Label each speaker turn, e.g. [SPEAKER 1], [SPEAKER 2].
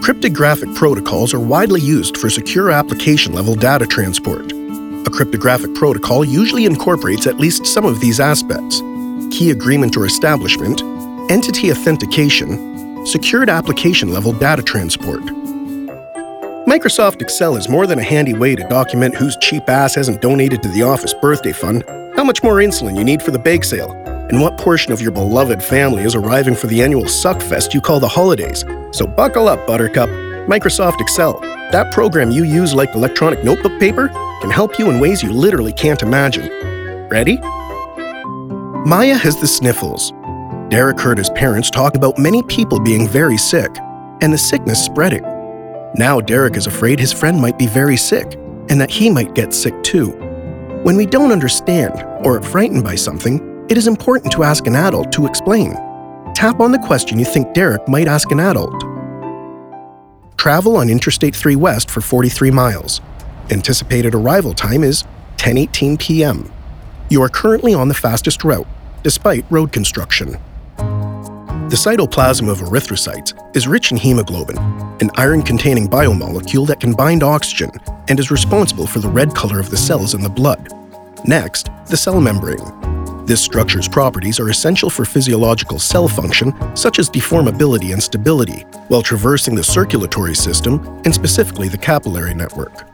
[SPEAKER 1] Cryptographic protocols are widely used for secure application-level data transport. A cryptographic protocol usually incorporates at least some of these aspects: key agreement or establishment, entity authentication, secured application-level data transport. Microsoft Excel is more than a handy way to document whose cheap ass hasn't donated to the office birthday fund, how much more insulin you need for the bake sale, and what portion of your beloved family is arriving for the annual suckfest you call the holidays. So buckle up, Buttercup. Microsoft Excel, that program you use like electronic notebook paper, can help you in ways you literally can't imagine. Ready? Maya has the sniffles. Derek heard his parents talk about many people being very sick, and the sickness spreading. Now Derek is afraid his friend might be very sick, and that he might get sick too. When we don't understand, or are frightened by something, it is important to ask an adult to explain. Tap on the question you think Derek might ask an adult. Travel on Interstate 3 West for 43 miles. Anticipated arrival time is 10:18 p.m. You are currently on the fastest route, despite road construction. The cytoplasm of erythrocytes is rich in hemoglobin, an iron-containing biomolecule that can bind oxygen and is responsible for the red color of the cells in the blood. Next, the cell membrane. This structure's properties are essential for physiological cell function, such as deformability and stability, while traversing the circulatory system and specifically the capillary network.